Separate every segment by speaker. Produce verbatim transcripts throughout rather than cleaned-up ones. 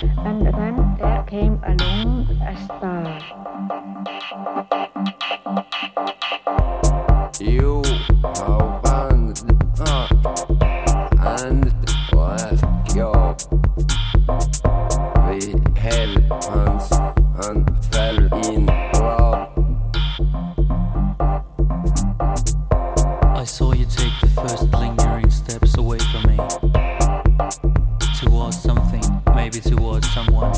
Speaker 1: And then there came along a star.
Speaker 2: You opened up and left your We held hands and fell in love.
Speaker 3: I saw you take the first lingering steps away from me, towards something, maybe towards someone.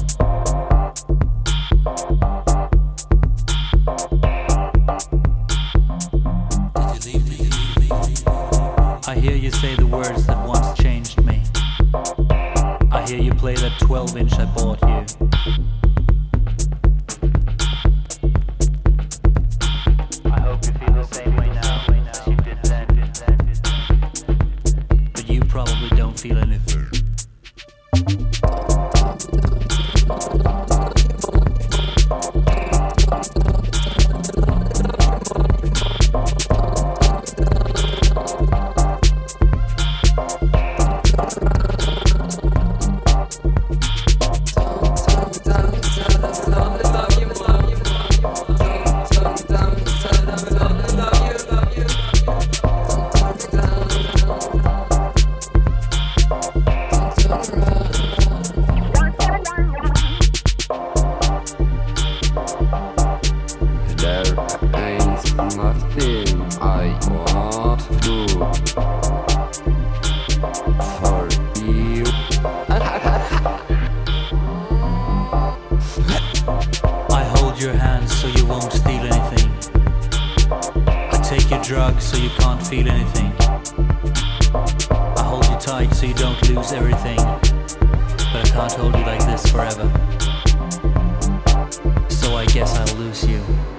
Speaker 3: Did you leave me? I hear you say the words that once changed me. I hear you play that twelve inch I bought you. I hope you feel the same way now as you did then. But you probably don't feel anything.
Speaker 2: Nothing I want to do for you.
Speaker 3: I hold your hand so you won't steal anything. I take your drugs so you can't feel anything. I hold you tight so you don't lose everything. But I can't hold you like this forever. So I guess I'll lose you.